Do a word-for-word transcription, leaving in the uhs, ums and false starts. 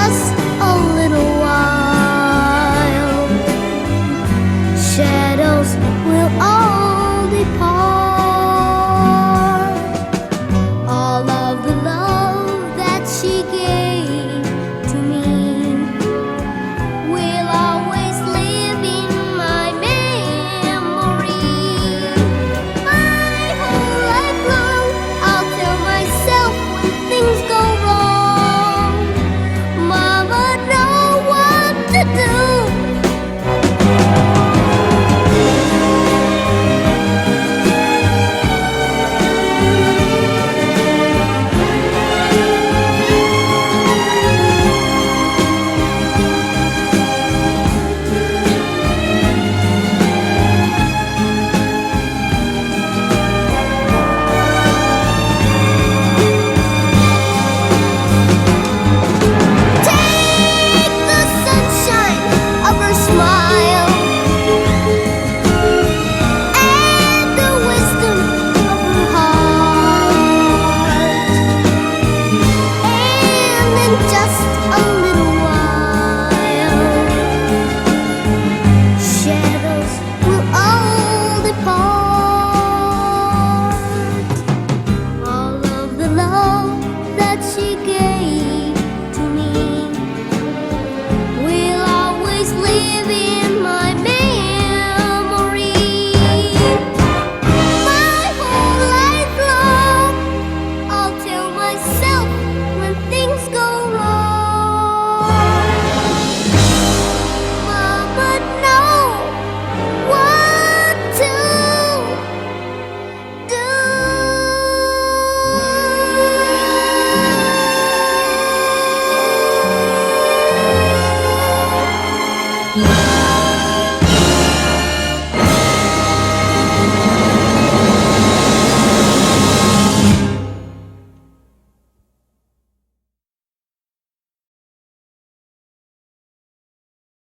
just a little while, shadows will all depart. All of the love that she gave to me will always live in my memory. My whole life long, I'll tell myself when things go wrong, Mama, know what to do. She gave to me will always live in my memory. My whole life long, I'll tell myself when things go wrong, Mama, know what to do.